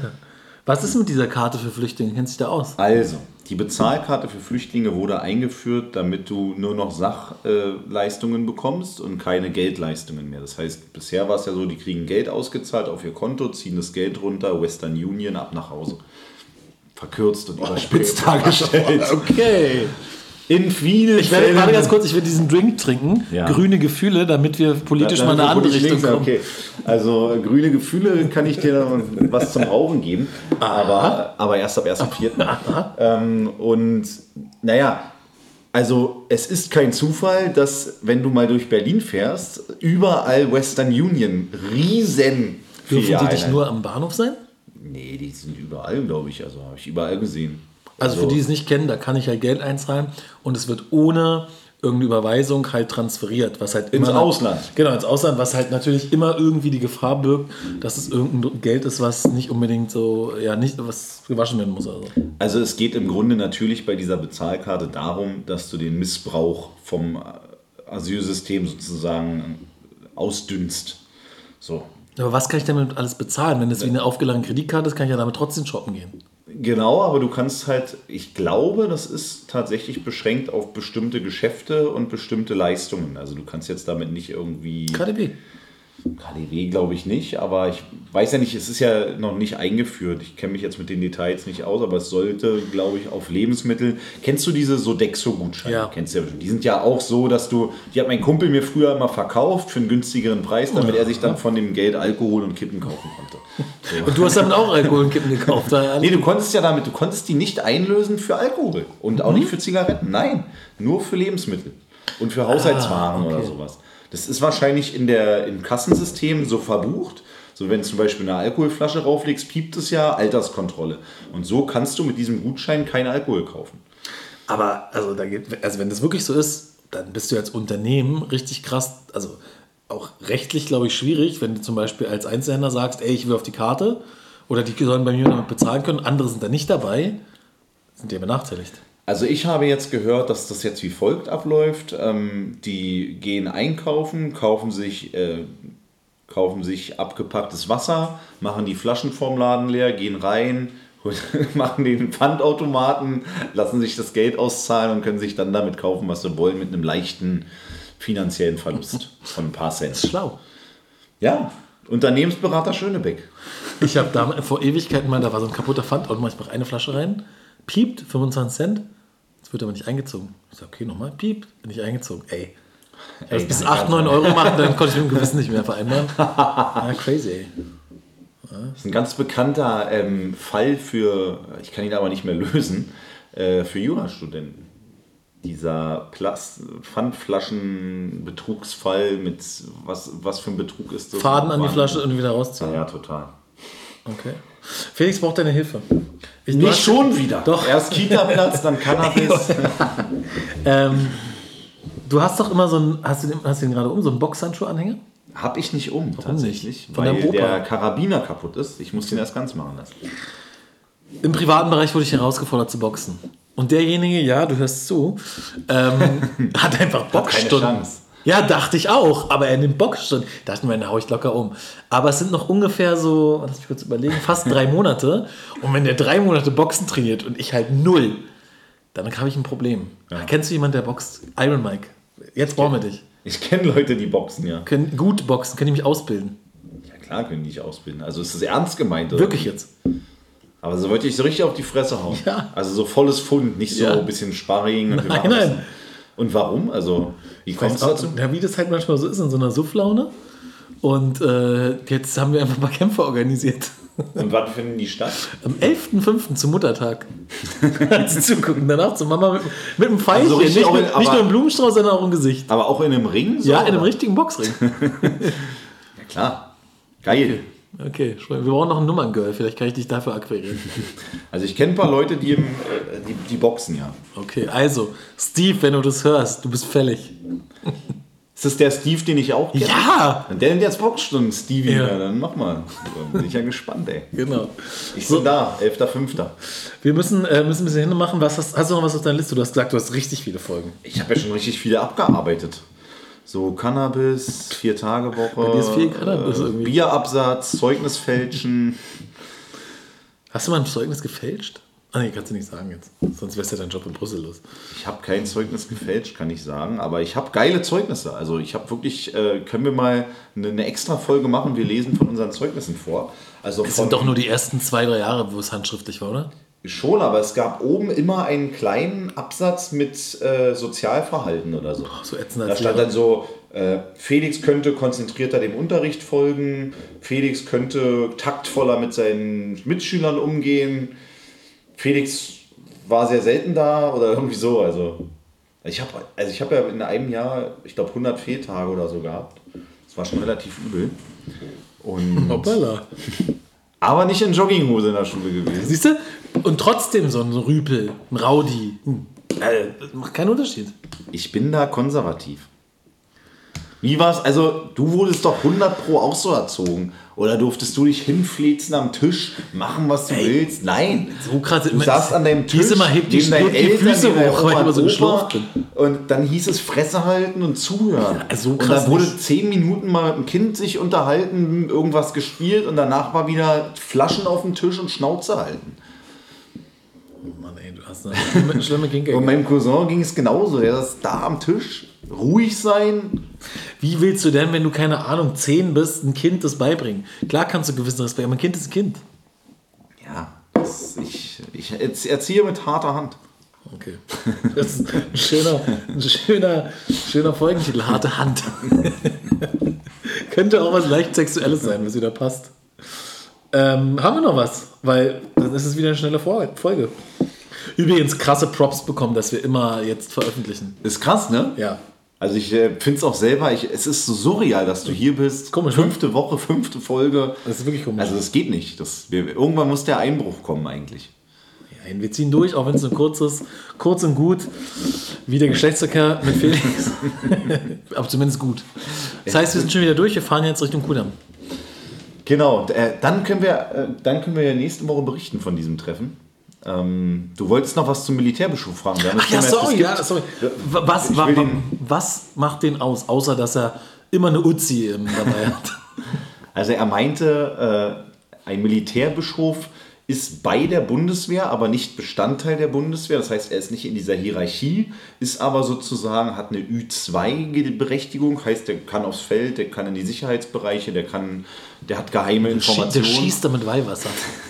[SPEAKER 1] Was ist mit dieser Karte für Flüchtlinge? Kennst du dich da aus?
[SPEAKER 2] Also, die Bezahlkarte für Flüchtlinge wurde eingeführt, damit du nur noch Sachleistungen bekommst und keine Geldleistungen mehr. Das heißt, bisher war es ja so, die kriegen Geld ausgezahlt auf ihr Konto, ziehen das Geld runter, Western Union, ab nach Hause. Verkürzt und überspitzt dargestellt.
[SPEAKER 1] Okay.
[SPEAKER 2] In vielen
[SPEAKER 1] Ich werde gerade ganz kurz, ich werde diesen Drink trinken. Ja. Grüne Gefühle, damit wir politisch da, mal in eine andere Richtung kommen.
[SPEAKER 2] Okay. Also grüne Gefühle kann ich dir was zum Rauchen geben, aber, aber erst ab ersten vierten ähm, und naja, also es ist kein Zufall, dass wenn du mal durch Berlin fährst, überall Western Union, riesen
[SPEAKER 1] Dürfen die nicht nur am Bahnhof sein?
[SPEAKER 2] Nee, die sind überall, glaube ich. Also habe ich überall gesehen.
[SPEAKER 1] Also für die es nicht kennen, da kann ich halt Geld einzahlen und es wird ohne irgendeine Überweisung halt transferiert, was halt
[SPEAKER 2] ins
[SPEAKER 1] immer
[SPEAKER 2] Ausland.
[SPEAKER 1] Genau, ins Ausland, was halt natürlich immer irgendwie die Gefahr birgt, dass es irgendein Geld ist, was nicht unbedingt so, ja, nicht, was gewaschen werden muss. Also.
[SPEAKER 2] also es geht im Grunde natürlich bei dieser Bezahlkarte darum, dass du den Missbrauch vom Asylsystem sozusagen ausdünnst. So.
[SPEAKER 1] Aber was kann ich damit alles bezahlen? Wenn es wie eine aufgeladene Kreditkarte ist, kann ich ja damit trotzdem shoppen gehen.
[SPEAKER 2] Genau, aber du kannst halt, ich glaube, das ist tatsächlich beschränkt auf bestimmte Geschäfte und bestimmte Leistungen. Also du kannst jetzt damit nicht irgendwie...
[SPEAKER 1] K D W.
[SPEAKER 2] K D W glaube ich nicht, aber ich weiß ja nicht, es ist ja noch nicht eingeführt. Ich kenne mich jetzt mit den Details nicht aus, aber es sollte, glaube ich, auf Lebensmittel... Kennst du diese Sodexo-Gutscheine?
[SPEAKER 1] Ja.
[SPEAKER 2] Kennst du ja bestimmt. Die sind ja auch so, dass du... Die hat mein Kumpel mir früher immer verkauft für einen günstigeren Preis, damit er sich dann von dem Geld Alkohol und Kippen kaufen konnte. So.
[SPEAKER 1] Und du hast damit auch Alkohol und Kippen gekauft?
[SPEAKER 2] Nee, du konntest ja damit, du konntest die nicht einlösen für Alkohol und auch mhm. nicht für Zigaretten. Nein, nur für Lebensmittel und für Haushaltswaren ah, okay. oder sowas. Das ist wahrscheinlich in der, im Kassensystem so verbucht. So, wenn du zum Beispiel eine Alkoholflasche rauflegst, piept es ja, Alterskontrolle. Und so kannst du mit diesem Gutschein keinen Alkohol kaufen.
[SPEAKER 1] Aber also, da geht, also wenn das wirklich so ist, dann bist du als Unternehmen richtig krass, also auch rechtlich, glaube ich, schwierig, wenn du zum Beispiel als Einzelhändler sagst, ey, ich will auf die Karte oder die sollen bei mir damit bezahlen können, andere sind da nicht dabei, sind die benachteiligt.
[SPEAKER 2] Also ich habe jetzt gehört, dass das jetzt wie folgt abläuft. Ähm, die gehen einkaufen, kaufen sich, äh, kaufen sich abgepacktes Wasser, machen die Flaschen vorm Laden leer, gehen rein, machen den Pfandautomaten, lassen sich das Geld auszahlen und können sich dann damit kaufen, was sie wollen, mit einem leichten finanziellen Verlust von ein paar Cent.
[SPEAKER 1] Das ist schlau.
[SPEAKER 2] Ja, Unternehmensberater Schönebeck.
[SPEAKER 1] Ich habe da vor Ewigkeiten mal, da war so ein kaputter Pfandautomat, ich mache eine Flasche rein, piept, fünfundzwanzig Cent, jetzt wird aber nicht eingezogen. Ich sage, okay, nochmal, piept, nicht eingezogen. Ey, ich habe es bis acht, neun Euro machen, dann konnte ich mit dem Gewissen nicht mehr vereinbaren. Ja, crazy, ey.
[SPEAKER 2] Das ist ein ganz bekannter ähm, Fall für, ich kann ihn aber nicht mehr lösen, äh, für Jurastudenten. Dieser Plast- Pfandflaschen-Betrugsfall mit, was, was für ein Betrug ist das?
[SPEAKER 1] Faden an die Flasche und wieder rausziehen.
[SPEAKER 2] Ja, ja, total.
[SPEAKER 1] Okay. Felix braucht deine Hilfe.
[SPEAKER 2] Ich, nicht schon wieder.
[SPEAKER 1] Doch.
[SPEAKER 2] Erst Kita-Platz, dann Cannabis.
[SPEAKER 1] ähm, du hast doch immer so einen, hast du den, hast du den gerade um, so einen Boxhandschuh-Anhänger?
[SPEAKER 2] Hab ich nicht um,
[SPEAKER 1] Warum
[SPEAKER 2] tatsächlich,
[SPEAKER 1] nicht? Von
[SPEAKER 2] weil
[SPEAKER 1] deinem Opa?
[SPEAKER 2] der Karabiner kaputt ist. Ich muss den erst ganz machen lassen.
[SPEAKER 1] Im privaten Bereich wurde ich herausgefordert zu boxen. Und derjenige, ja, du hörst zu, ähm, hat einfach Boxstunden.
[SPEAKER 2] Keine Chance.
[SPEAKER 1] Ja, dachte ich auch, aber er nimmt Boxstunden. Da dachte ich mir, na, hau ich locker um. Aber es sind noch ungefähr so, lass mich kurz überlegen, fast drei Monate. Und wenn der drei Monate Boxen trainiert und ich halt null, dann habe ich ein Problem.
[SPEAKER 2] Ja.
[SPEAKER 1] Kennst du jemanden, der boxt? Iron Mike. Jetzt brauchen wir dich.
[SPEAKER 2] Ich kenne Leute, die boxen, ja.
[SPEAKER 1] Können gut boxen, können die mich ausbilden.
[SPEAKER 2] Ja klar können die dich ausbilden. Also ist das ernst gemeint, oder?
[SPEAKER 1] Wirklich jetzt.
[SPEAKER 2] Aber so wollte ich so richtig auf die Fresse hauen.
[SPEAKER 1] Ja.
[SPEAKER 2] Also so volles Pfund, nicht so
[SPEAKER 1] Ja.
[SPEAKER 2] ein bisschen Sparring. Und
[SPEAKER 1] Nein, nein.
[SPEAKER 2] Und warum? Also, wie kommt es dazu?
[SPEAKER 1] Ja, wie das halt manchmal so ist in so einer Sufflaune. Und äh, jetzt haben wir einfach mal Kämpfe organisiert.
[SPEAKER 2] Und wann finden die statt?
[SPEAKER 1] Am elften fünften zum Muttertag. Kannst du zugucken. Danach zur Mama mit, mit einem Pfeilchen.
[SPEAKER 2] Also richtig
[SPEAKER 1] nicht,
[SPEAKER 2] auch in-
[SPEAKER 1] mit, nicht
[SPEAKER 2] aber-
[SPEAKER 1] nur im Blumenstrauß, sondern auch im Gesicht.
[SPEAKER 2] Aber auch in einem Ring? So,
[SPEAKER 1] Ja, in einem
[SPEAKER 2] oder?
[SPEAKER 1] richtigen Boxring.
[SPEAKER 2] Ja, klar. Geil.
[SPEAKER 1] Okay, wir brauchen noch ein Nummerngirl. Vielleicht kann ich dich dafür akquirieren.
[SPEAKER 2] Also ich kenne ein paar Leute, die, im, äh, die, die boxen, ja.
[SPEAKER 1] Okay, also, Steve, wenn du das hörst, du bist fällig.
[SPEAKER 2] Ist das der Steve, den ich auch kenne?
[SPEAKER 1] Ja!
[SPEAKER 2] Und der nimmt jetzt Boxstunden, Stevie.
[SPEAKER 1] Ja.
[SPEAKER 2] Ja. Dann mach mal. Da bin ich ja gespannt, ey.
[SPEAKER 1] Genau.
[SPEAKER 2] Ich
[SPEAKER 1] So.
[SPEAKER 2] bin da, elfter fünfter
[SPEAKER 1] Wir müssen, äh, müssen ein bisschen hinmachen. Was hast, hast du noch was auf deiner Liste? Du hast gesagt, du hast richtig viele Folgen.
[SPEAKER 2] Ich habe ja schon richtig viele abgearbeitet. So Cannabis, Vier-Tage-Woche,
[SPEAKER 1] Bei dir ist viel Cannabis
[SPEAKER 2] äh,
[SPEAKER 1] irgendwie.
[SPEAKER 2] Bierabsatz, Zeugnisfälschen.
[SPEAKER 1] Hast du mal ein Zeugnis gefälscht? Ah nee, kannst du nicht sagen jetzt. Sonst wärst ja dein Job in Brüssel los.
[SPEAKER 2] Ich habe kein Zeugnis gefälscht, kann ich sagen, aber ich habe geile Zeugnisse. Also ich habe wirklich, äh, können wir mal eine, eine extra Folge machen, wir lesen von unseren Zeugnissen vor. Also
[SPEAKER 1] Es
[SPEAKER 2] von,
[SPEAKER 1] sind doch nur die ersten zwei, drei Jahre, wo es handschriftlich war, oder?
[SPEAKER 2] Schon, aber es gab oben immer einen kleinen Absatz mit äh, Sozialverhalten oder so.
[SPEAKER 1] So ätzend
[SPEAKER 2] Da
[SPEAKER 1] als
[SPEAKER 2] stand
[SPEAKER 1] Lehrer.
[SPEAKER 2] dann so, äh, Felix könnte konzentrierter dem Unterricht folgen, Felix könnte taktvoller mit seinen Mitschülern umgehen, Felix war sehr selten da oder irgendwie so. Also ich habe also ich hab ja in einem Jahr, ich glaube, hundert Fehltage oder so gehabt. Das war schon relativ übel. Und,
[SPEAKER 1] Hoppala.
[SPEAKER 2] aber nicht in Jogginghose in der Schule gewesen.
[SPEAKER 1] Siehst du? Und trotzdem so ein Rüpel, ein Rowdy. Hm. Äh, das macht keinen Unterschied.
[SPEAKER 2] Ich bin da konservativ. Wie war's? Also, du wurdest doch hundert Pro auch so erzogen. Oder durftest du dich hinflitzen am Tisch, machen, was du
[SPEAKER 1] Ey,
[SPEAKER 2] willst? Nein.
[SPEAKER 1] So krass.
[SPEAKER 2] Du saßt an deinem Tisch,
[SPEAKER 1] Hieß immer, heb die,
[SPEAKER 2] neben deinen
[SPEAKER 1] heb die
[SPEAKER 2] Eltern,
[SPEAKER 1] Füße
[SPEAKER 2] neben deiner
[SPEAKER 1] hoch, weil ich
[SPEAKER 2] Oma
[SPEAKER 1] immer so
[SPEAKER 2] und
[SPEAKER 1] geschlurft
[SPEAKER 2] Opa.
[SPEAKER 1] bin.
[SPEAKER 2] Und dann hieß es Fresse halten und zuhören.
[SPEAKER 1] Ja, so
[SPEAKER 2] und
[SPEAKER 1] krass
[SPEAKER 2] dann wurde
[SPEAKER 1] nicht.
[SPEAKER 2] zehn Minuten mal mit dem Kind sich unterhalten, irgendwas gespielt und danach war wieder Flaschen auf dem Tisch und Schnauze halten.
[SPEAKER 1] Oh Mann, ey, du hast eine schlimme, schlimme Kinke.
[SPEAKER 2] Und meinem Cousin ging es genauso. Der saß da am Tisch, ruhig sein.
[SPEAKER 1] Wie willst du denn, wenn du, keine Ahnung, zehn bist, ein Kind das beibringen? Klar kannst du gewissen Respekt, aber ein Kind ist ein Kind.
[SPEAKER 2] Ja, das, ich, ich erziehe mit harter Hand.
[SPEAKER 1] Okay. Das ist ein schöner, ein schöner, schöner Folgentitel, harte Hand. Könnte auch was leicht Sexuelles sein, was wieder passt. Ähm, haben wir noch was? Weil dann ist es wieder eine schnelle Folge. Übrigens krasse Props bekommen, dass wir immer jetzt veröffentlichen.
[SPEAKER 2] Ist krass, ne?
[SPEAKER 1] Ja.
[SPEAKER 2] Also ich äh, finde es auch selber, ich, es ist so surreal, dass du hier bist.
[SPEAKER 1] Komisch,
[SPEAKER 2] Fünfte Woche, fünfte Folge.
[SPEAKER 1] Das ist wirklich komisch.
[SPEAKER 2] Also das geht nicht. Das, wir, irgendwann muss der Einbruch kommen eigentlich.
[SPEAKER 1] Ja, wir ziehen durch, auch wenn es nur kurz ist. Kurz und gut. Wie der Geschlechtsverkehr mit Felix. Aber zumindest gut. Das heißt, wir sind schon wieder durch. Wir fahren jetzt Richtung Kudamm.
[SPEAKER 2] Genau, äh, dann, können wir, äh, dann können wir ja nächste Woche berichten von diesem Treffen. Ähm, du wolltest noch was zum Militärbischof fragen.
[SPEAKER 1] Ach ja, sorry, ja, sorry. Was, wa, wa, was macht den aus, außer dass er immer eine Uzi ähm, dabei hat?
[SPEAKER 2] Also er meinte, äh, ein Militärbischof ist bei der Bundeswehr, aber nicht Bestandteil der Bundeswehr. Das heißt, er ist nicht in dieser Hierarchie, ist aber sozusagen, hat eine Ü zwei Berechtigung, heißt, der kann aufs Feld, der kann in die Sicherheitsbereiche, der kann, der hat geheime Informationen.
[SPEAKER 1] Der schießt da mit Weihwasser.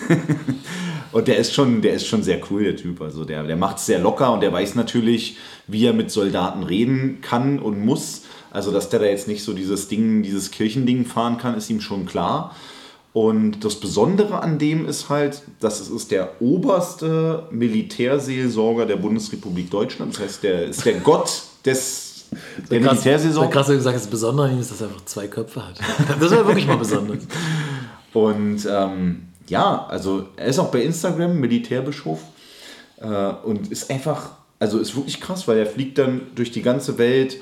[SPEAKER 2] Und der ist schon, der ist schon sehr cool, der Typ. Also der, der macht es sehr locker und der weiß natürlich, wie er mit Soldaten reden kann und muss. Also dass der da jetzt nicht so dieses Ding, dieses Kirchending fahren kann, ist ihm schon klar. Und das Besondere an dem ist halt, dass es ist der oberste Militärseelsorger der Bundesrepublik Deutschland. Das heißt, der ist der Gott des der
[SPEAKER 1] krass,
[SPEAKER 2] Militärseelsorger.
[SPEAKER 1] Krass, du gesagt, das Besondere an ihm ist, dass er einfach zwei Köpfe hat. Das wäre wirklich mal besonders.
[SPEAKER 2] Und ähm, ja, also er ist auch bei Instagram Militärbischof äh, und ist einfach, also ist wirklich krass, weil er fliegt dann durch die ganze Welt.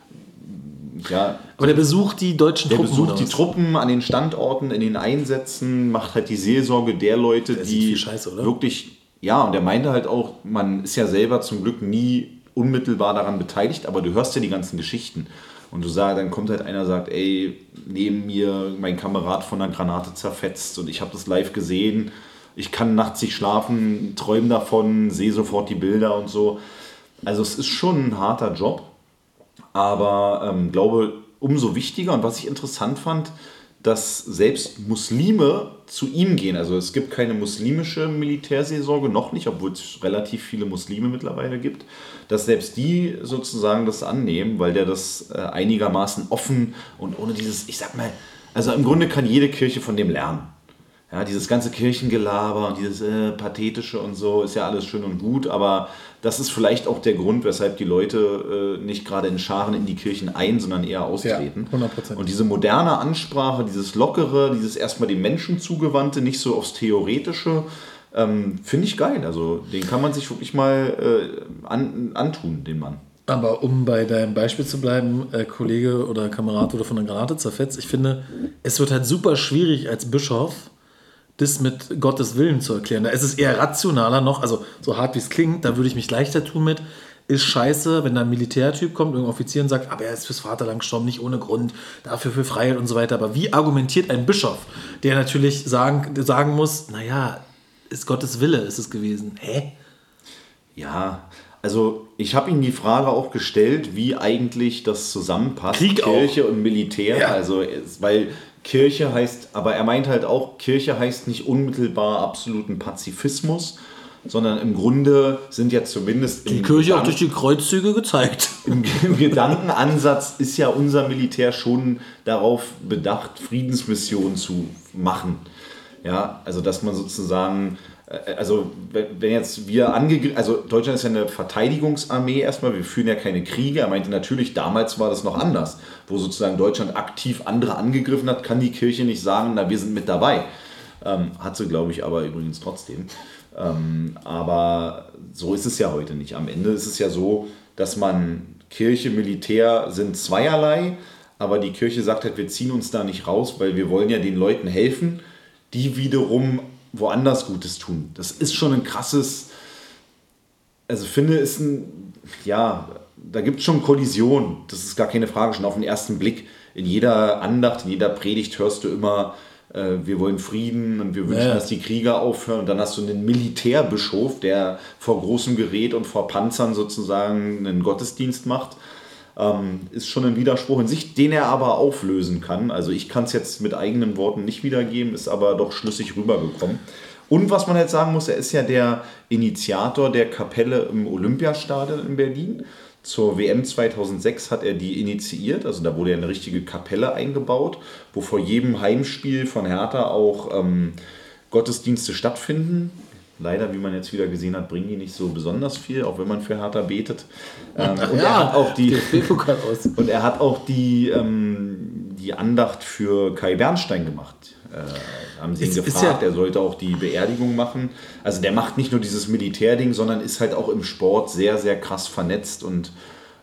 [SPEAKER 2] Ja,
[SPEAKER 1] aber der besucht die deutschen
[SPEAKER 2] der
[SPEAKER 1] Truppen.
[SPEAKER 2] Der besucht die Truppen an den Standorten, in den Einsätzen, macht halt die Seelsorge der Leute,
[SPEAKER 1] der
[SPEAKER 2] die
[SPEAKER 1] Scheiße, oder?
[SPEAKER 2] wirklich, ja, und der meinte halt auch, man ist ja selber zum Glück nie unmittelbar daran beteiligt, aber du hörst ja die ganzen Geschichten. Und du sagst, dann kommt halt einer, sagt, ey, neben mir mein Kamerad von einer Granate zerfetzt und ich habe das live gesehen, ich kann nachts nicht schlafen, träume davon, sehe sofort die Bilder und so. Also es ist schon ein harter Job. Aber ähm, glaube, umso wichtiger und was ich interessant fand, dass selbst Muslime zu ihm gehen. Also es gibt keine muslimische Militärseelsorge, noch nicht, obwohl es relativ viele Muslime mittlerweile gibt, dass selbst die sozusagen das annehmen, weil der das äh, einigermaßen offen und ohne dieses, ich sag mal, also im Grunde kann jede Kirche von dem lernen. Ja, dieses ganze Kirchengelaber und dieses äh, Pathetische und so ist ja alles schön und gut, aber das ist vielleicht auch der Grund, weshalb die Leute äh, nicht gerade in Scharen in die Kirchen ein, sondern eher austreten.
[SPEAKER 1] Ja, hundert Prozent.
[SPEAKER 2] Und diese moderne Ansprache, dieses Lockere, dieses erstmal dem Menschen zugewandte, nicht so aufs Theoretische, ähm, finde ich geil. Also den kann man sich wirklich mal äh, an, antun, den Mann.
[SPEAKER 1] Aber um bei deinem Beispiel zu bleiben, äh, Kollege oder Kamerad wurde von einer Granate zerfetzt, ich finde, es wird halt super schwierig als Bischof, das mit Gottes Willen zu erklären. Da ist es eher rationaler noch, also so hart wie es klingt, da würde ich mich leichter tun mit, ist scheiße, wenn da ein Militärtyp kommt, irgendein Offizier und sagt, aber er ist fürs Vaterland gestorben, nicht ohne Grund, dafür für Freiheit und so weiter. Aber wie argumentiert ein Bischof, der natürlich sagen, sagen muss, naja, ist Gottes Wille, ist es gewesen. Hä?
[SPEAKER 2] Ja, also ich habe ihm die Frage auch gestellt, wie eigentlich das zusammenpasst,
[SPEAKER 1] Krieg
[SPEAKER 2] Kirche
[SPEAKER 1] auch.
[SPEAKER 2] und Militär.
[SPEAKER 1] Ja.
[SPEAKER 2] Also, weil Kirche heißt, aber er meint halt auch, Kirche heißt nicht unmittelbar absoluten Pazifismus, sondern im Grunde sind ja zumindest...
[SPEAKER 1] Die Kirche auch durch die Kreuzzüge gezeigt.
[SPEAKER 2] Im, Im Gedankenansatz ist ja unser Militär schon darauf bedacht, Friedensmissionen zu machen. Ja, also dass man sozusagen... Also wenn jetzt wir angegriffen, also Deutschland ist ja eine Verteidigungsarmee erstmal, wir führen ja keine Kriege. Er meinte natürlich, damals war das noch anders, wo sozusagen Deutschland aktiv andere angegriffen hat, kann die Kirche nicht sagen, na wir sind mit dabei. Ähm, hat sie, glaube ich, aber übrigens trotzdem. Ähm, aber so ist es ja heute nicht. Am Ende ist es ja so, dass man Kirche, Militär sind zweierlei, aber die Kirche sagt halt, wir ziehen uns da nicht raus, weil wir wollen ja den Leuten helfen, die wiederum woanders Gutes tun. Das ist schon ein krasses, also finde, ist ein, ja, da gibt es schon Kollision. Das ist gar keine Frage, schon auf den ersten Blick. In jeder Andacht, in jeder Predigt hörst du immer, äh, wir wollen Frieden und wir wünschen, ja, dass die Kriege aufhören. Und dann hast du einen Militärbischof, der vor großem Gerät und vor Panzern sozusagen einen Gottesdienst macht. Ähm, ist schon ein Widerspruch in sich, den er aber auflösen kann. Also ich kann es jetzt mit eigenen Worten nicht wiedergeben, ist aber doch schlüssig rübergekommen. Und was man jetzt sagen muss, er ist ja der Initiator der Kapelle im Olympiastadion in Berlin. Zur W M zweitausendsechs hat er die initiiert, also da wurde ja eine richtige Kapelle eingebaut, wo vor jedem Heimspiel von Hertha auch ähm, Gottesdienste stattfinden. Leider, wie man jetzt wieder gesehen hat, bringen die nicht so besonders viel, auch wenn man für Hertha betet. Ähm, und, ja, er hat auch die, und er hat auch die, ähm, die Andacht für Kai Bernstein gemacht. Äh, haben sie ihn ist, gefragt, ist ja, er sollte auch die Beerdigung machen. Also der macht nicht nur dieses Militärding, sondern ist halt auch im Sport sehr, sehr krass vernetzt und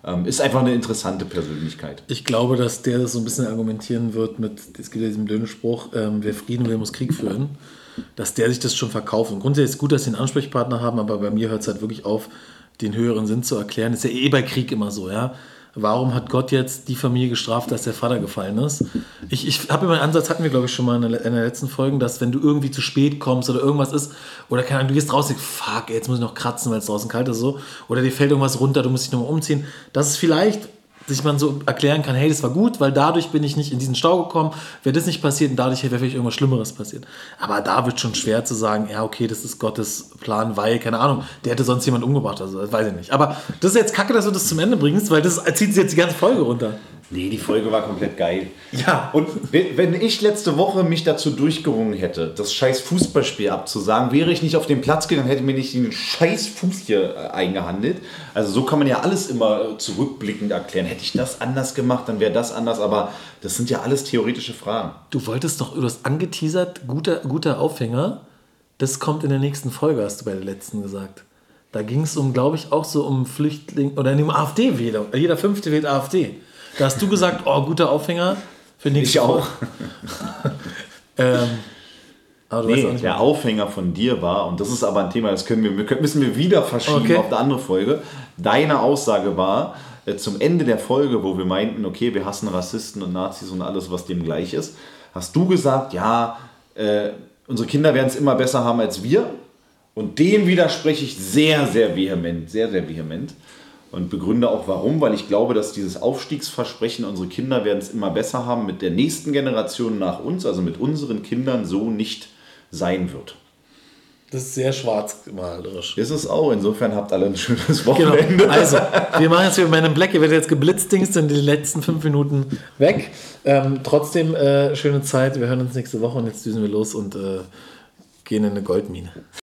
[SPEAKER 2] Ähm, ist einfach eine interessante Persönlichkeit.
[SPEAKER 1] Ich glaube, dass der das so ein bisschen argumentieren wird mit, es gibt ja diesen blöden Spruch, ähm, wer Frieden will, muss Krieg führen, dass der sich das schon verkauft. Und grundsätzlich ist es gut, dass sie einen Ansprechpartner haben, aber bei mir hört es halt wirklich auf, den höheren Sinn zu erklären. Das ist ja eh bei Krieg immer so, ja. Warum hat Gott jetzt die Familie gestraft, dass der Vater gefallen ist? Ich, ich habe immer einen Ansatz, hatten wir glaube ich schon mal in der, in der letzten Folge, dass wenn du irgendwie zu spät kommst oder irgendwas ist, oder keine Ahnung, du gehst raus und denkst, fuck, jetzt muss ich noch kratzen, weil es draußen kalt ist, so, oder dir fällt irgendwas runter, du musst dich nochmal umziehen, dass es vielleicht sich man so erklären kann, hey, das war gut, weil dadurch bin ich nicht in diesen Stau gekommen, wäre das nicht passiert und dadurch wäre vielleicht irgendwas Schlimmeres passiert. Aber da wird schon schwer zu sagen, ja, okay, das ist Gottes Plan, weil, keine Ahnung, der hätte sonst jemand umgebracht, also das weiß ich nicht. Aber das ist jetzt kacke, dass du das zum Ende bringst, weil das zieht sich jetzt die ganze Folge runter.
[SPEAKER 2] Nee, die Folge war komplett geil.
[SPEAKER 1] Ja.
[SPEAKER 2] Und wenn ich letzte Woche mich dazu durchgerungen hätte, das scheiß Fußballspiel abzusagen, wäre ich nicht auf den Platz gegangen, hätte mir nicht den scheiß Fuß hier eingehandelt. Also so kann man ja alles immer zurückblickend erklären. Hätte ich das anders gemacht, dann wäre das anders. Aber das sind ja alles theoretische Fragen.
[SPEAKER 1] Du wolltest doch, du hast angeteasert, guter, guter Aufhänger. Das kommt in der nächsten Folge, hast du bei der letzten gesagt. Da ging es um, glaube ich, auch so um Flüchtlinge oder um AfD-Wähler. Jeder Fünfte wählt AfD. Da hast du gesagt, oh, guter Aufhänger für nächste
[SPEAKER 2] Ich auch.
[SPEAKER 1] ähm, aber du
[SPEAKER 2] nee,
[SPEAKER 1] weißt auch nicht
[SPEAKER 2] der
[SPEAKER 1] mehr.
[SPEAKER 2] Aufhänger von dir war, und das ist aber ein Thema, das können wir, müssen wir wieder verschieben
[SPEAKER 1] Okay.
[SPEAKER 2] auf eine andere Folge. Deine Aussage war, äh, zum Ende der Folge, wo wir meinten, okay, wir hassen Rassisten und Nazis und alles, was dem gleich ist, hast du gesagt, ja, äh, unsere Kinder werden es immer besser haben als wir. Und dem widerspreche ich sehr, sehr vehement, sehr, sehr vehement. Und begründe auch warum, weil ich glaube, dass dieses Aufstiegsversprechen, unsere Kinder werden es immer besser haben, mit der nächsten Generation nach uns, also mit unseren Kindern, so nicht sein wird.
[SPEAKER 1] Das ist sehr schwarzmalerisch.
[SPEAKER 2] Ist es auch. Insofern habt alle ein schönes Wochenende.
[SPEAKER 1] Genau. Also, wir machen jetzt hier bei einem Black, ihr werdet jetzt geblitzt, Dings, sind die letzten fünf Minuten weg. Ähm, trotzdem äh, schöne Zeit, wir hören uns nächste Woche und jetzt düsen wir los und äh, gehen in eine Goldmine.